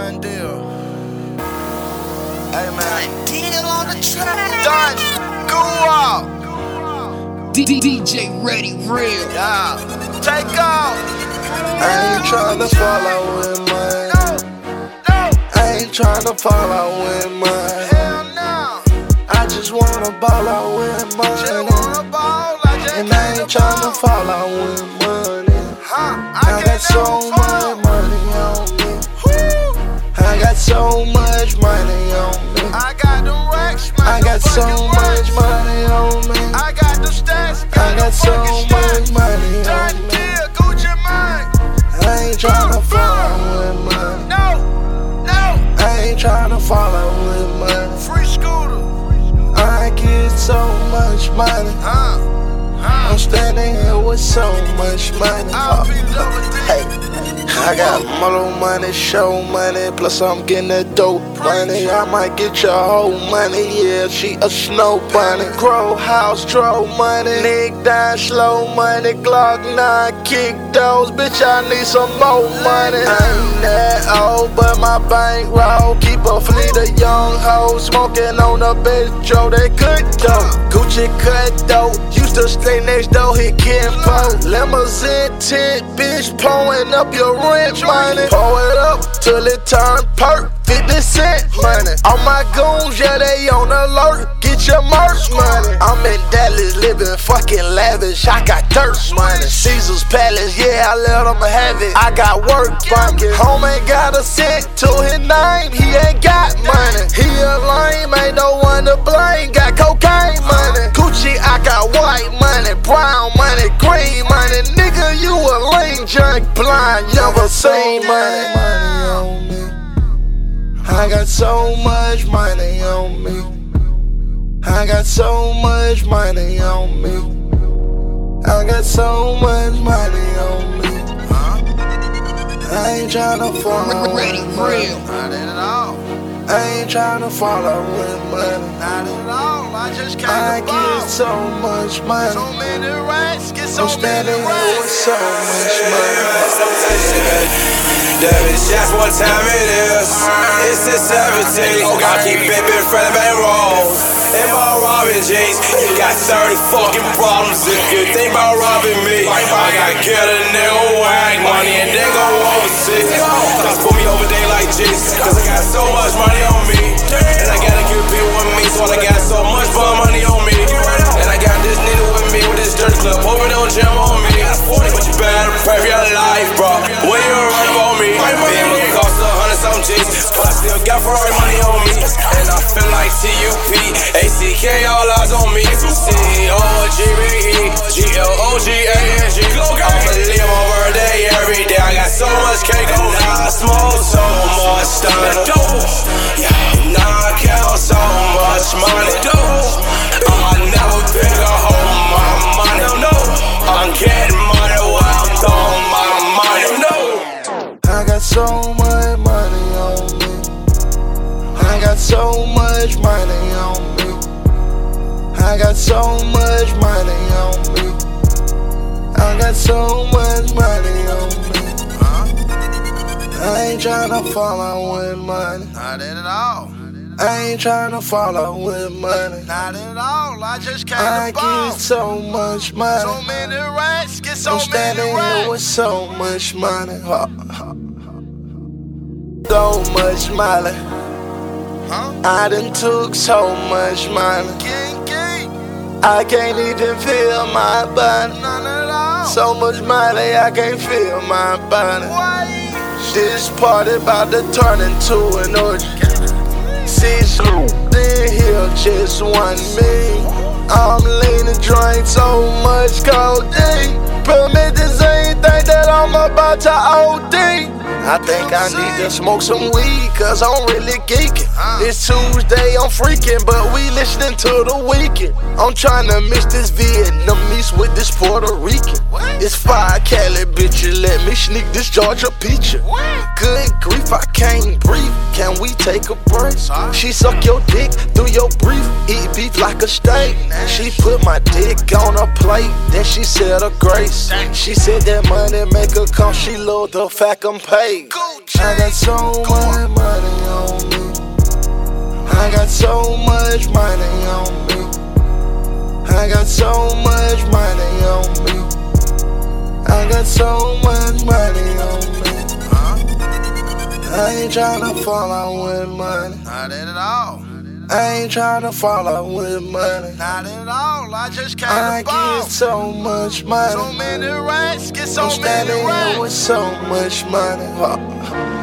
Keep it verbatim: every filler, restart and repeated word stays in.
Done deal. Hey man. Done deal on the track. Done. Go out. D J Ready Real. Yeah. Take off. I ain't tryna fall out with mine. No. No. I ain't tryna fall out with mine. Hell no. I just wanna ball out with mine. Just wanna ball. I just And I ain't tryna fall out with money. Huh. I got so much money on me. I got so much money on me. I got the racks, man. I got so much money on me. I got the stats. I got so much money Done on me. deal. Gucci mine. I ain't tryna fall out with money. No. No. I ain't tryna fall out with money. Free scooter. I get so much money. Huh. Huh. I'm standing here with so much money. I'll be double D. Hey, I got model money, show money, plus I'm getting that dope money. I might get your whole money, yeah, she a snow bunny. Grow house, draw money, Nick down, slow money, Glock nine, kick those, bitch, I need some more money. I ain't that old, but my bankroll keep a fleet of young hoes smoking on the bitch, Joe, they good dope. Gucci cut dope, used to stay next door, hit Kenpo. Limousine tent, bitch, pulling up your rent money. Pull it up till it turn perk, fifty cent money. All my goons, yeah, they on alert. Get your merch money. I'm in Dallas living fucking lavish. I got dirt money. Caesar's Palace, yeah, I let them have it. I got work bucket. Home ain't got a cent to his name. He ain't got money. He a lame, ain't no one to blame. Got cocaine money. Gucci, I got white money, brown money, green money. Nigga, you a lame junk, blind, never seen money. Money on me. I got so much money on me. I got so much money on me. I got so much money on me. I ain't tryna fall out Ready with money. Real. Not at all. I ain't tryna fall out with money. Not at all. I just came I to ball. get so much money. So many racks. Get so I'm many standing here with racks. so much money. David, that's what time it is. It's the seventeenth. I keep bipping front of bank rolls. In my Robin jeans, you got thirty fucking problems. If you think about robbing me, I gotta get a nigga whack money and then go overseas. Just put me over there like Jesus, cause I got so much money on me. And I gotta get big with me, so I got so much fun money on me. And I got this nigga with me with this dirty club, hoping don't jam on me. But you better prep your life, bro. When you run up on me, it cost a hundred some G's, but I still got Ferrari money on me. And I feel like T U P, A C K, all eyes on me. C O G B E, G L O G A N G. I'ma live my birthday every day. I got so much cake on me. I smoke so much stunner. Yeah, now I count so much money. I never pick a hole my money. I'm getting money while I'm throwing my money. No. I got so much money on me. I got so much money on me. I got so much money on me. I got so much money on me. I ain't tryna fall out with money. Not at all. I ain't tryna fall out with money. Not at all. I just came I to ball. get so much So money. many racks. Get so I'm many standing here with racks. so much money. Huh, huh. So much money. Huh? I done took so much money. King, king. I can't even feel my body. None at all. So much money, I can't feel my body. Why? This party about to turn into an orgy. Six in here, just one me. I'm leaning, drink so much codeine. Permit this ain't think that I'm about to O D. I think I need to smoke some weed, cause I'm really geeking. It's Tuesday, I'm freaking, but we listening to The Weeknd. I'm trying to mix this Vietnamese with this Puerto Rican. It's five Cali, bitch, you let me sneak this Georgia peach. Good grief, I can't breathe. Can we take a break? She suck your dick through your brief, eat beef like a steak. She put my dick on a plate, then she said a grace. She said that money make her come, she loved the fact I'm paid. I got so much money on me. I got so much money on me. I got so much money on me. I got so much money on me. I ain't tryna fall out with money. Not at all. I ain't tryna fall out with money. Not at all. I just came I to ball. get so much money. So many racks, get so I'm many standing here with racks. so much money. Huh.